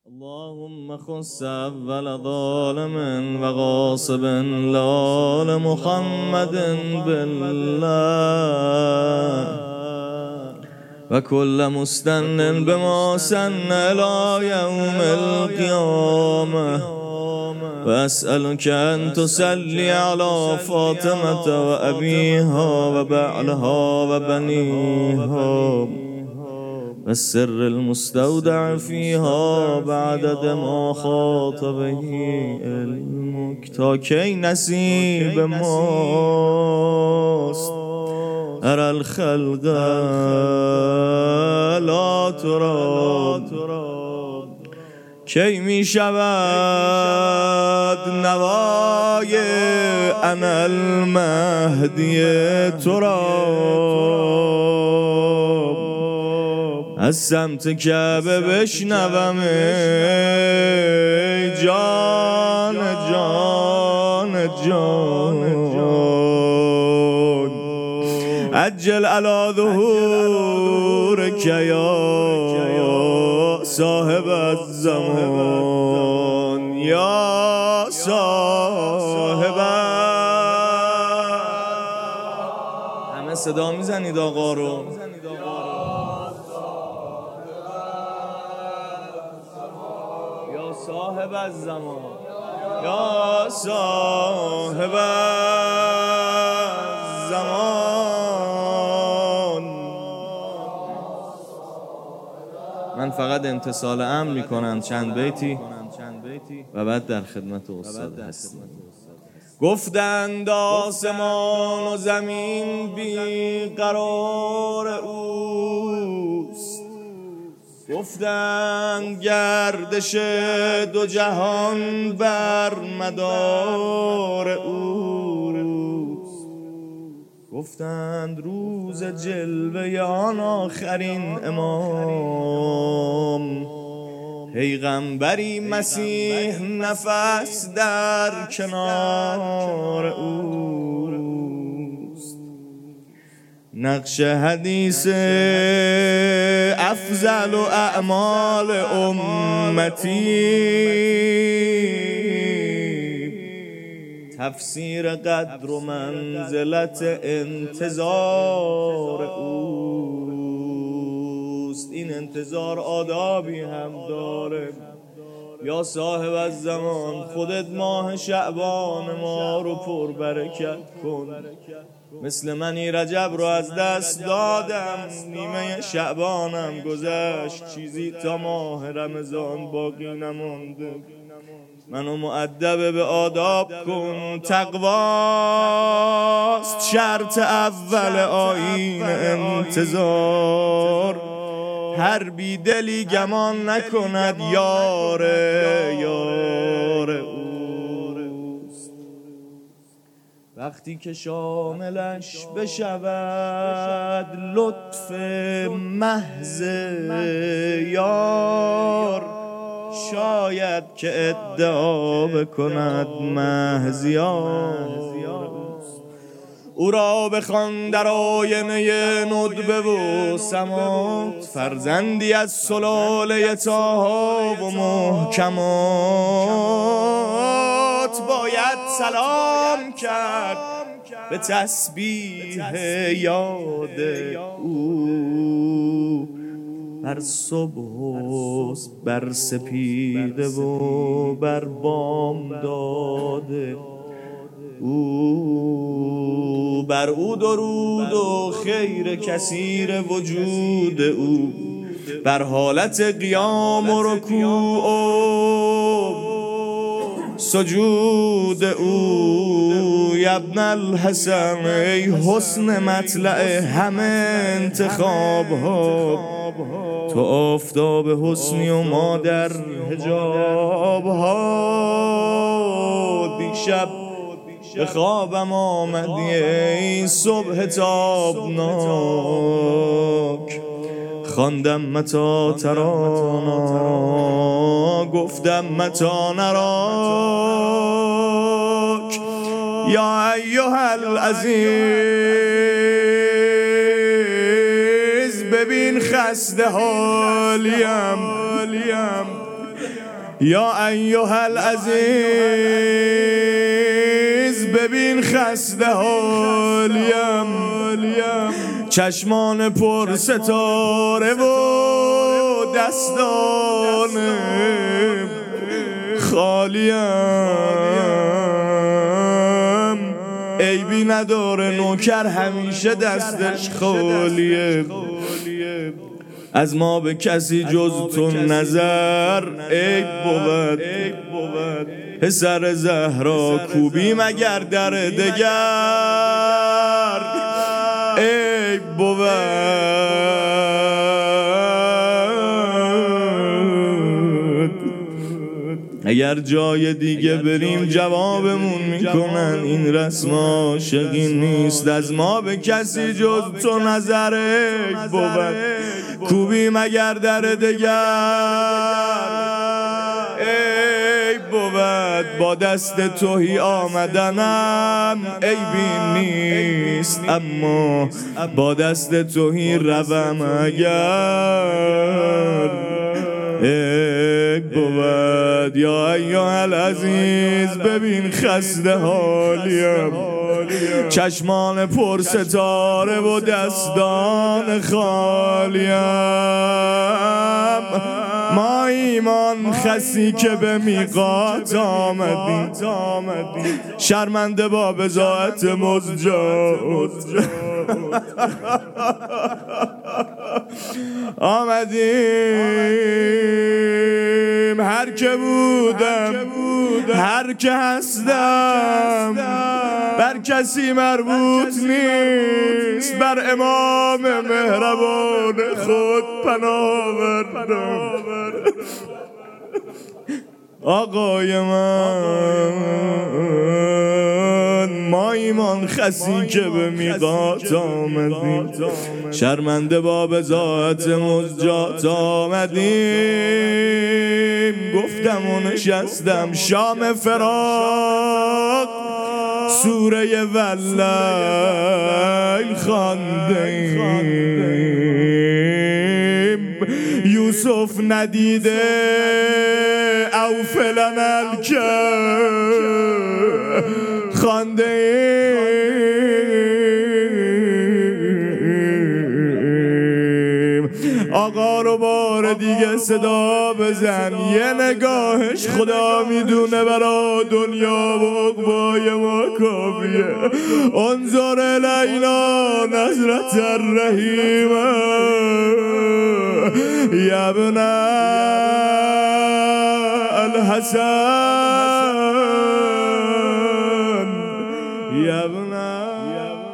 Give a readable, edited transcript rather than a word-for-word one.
اللهم خص أول ظالم وغاصب لآل محمد بالله وكل مستن بما سن إلى يوم القيامة وأسألك أن تصلي على فاطمة وأبيها وبعلها وبنيها والسر المستودع فيها بعدد ما خاطب به علمك. تا کی نصیب ماست ارى الخلق لا تراب، کی می شود نوای انا المهدی تراب. از سمت کعبه بشنوم ای جان جان جان عجل على ظهورك یا صاحب الزمان یا صاحب. همه صدا میزنید آقا رو. صاحب الزمان یا صاحب الزمان. من فقط امتثال امر میکنم چند بیتی و بعد در خدمت استاد هستم. گفتند آسمان و زمین بی قرار اوست، گفتند گردش دو جهان بر مدار اوست، گفتند روز جلوه آن آخرین امام پیغمبری مسیح نفس در کنار اوست. نقش حدیث افضل و اعمال امتی تفسیر قدر و منزلت انتظار اوست. این انتظار آدابی هم داره. یا صاحب الزمان خودت ماه شعبان ما رو پر برکت کن. مثل منی رجب رو از دست دادم، نیمه شعبانم گذشت، چیزی تا ماه رمضان باقی نمونده. منو مؤدب به آداب کن. تقواست شرط اول آیین انتظار، هر بیدلی گمان نکند یار اوست. وقتی که شاملش بشود لطف محض یار، شاید که ادعا بکند محض یار. او را بخوان در آینه ندبه و سمات، فرزندی از سلاله طه و محکمات. باید سلام کرد به تسبیح یاد او، بر صبح و بر سپیده و بر بامداد او. بر او درود و خیر کثیر وجود او، بر حالت قیام و رکوع و سجود او. ابن الحسن ای حسن مطلع همه انتخاب ها، تو آفتاب حسنی و ما در حجاب ها. دیشب به خوابم آمدی ای صبح تابناک، خواندم متی ترانا، گفتم متی نراک. یا ایها العزیز ببین خسته حالیم، یا ایها العزیز ببین خسته حالیم، چشمان پر ستاره و دستان خالیم، عیبی نداره نوکر همیشه دستش خالیه، از ما به کسی جز تو نظر عیب بود، پسر زهرا کوبی مگر در دگر عیب بود. اگر جای دیگه بریم جوابمون میکنن این رسم عاشقی نیست، از ما به کسی جز تو نظر عیب بود، کوبی مگر در دگر عیب بود. با دست توهی آمدنم عیبی نیست، اما با دست توهی روم اگر عیب بود. یا ایها العزیز ببین خسته حالیم، چشمان پر ستاره و دستان خالیم، ما ایمان خسی که به میقات آمدیم، شرمنده با بضاعت مزجات آمدیم. هر که بودم هر که هستم بر کسی مربوط نیست، بر امام مهربان خود پناه بردم. آقای من ما ایمان خسی که به میقات آمدیم، شرمنده با بضاعت مزجات آمدیم. گفتم و نشستم شام فراق، سوره واللیل خواندیم، یوسف ندیده او فلان الکه خواندیم. آقا رو بار دیگه صدا بزن، یه نگاهش خدا میدونه برا دنیا و عقبای ما کافیه. انظر الینا نظرة الرحیمه یا ابن الحسن یا ابن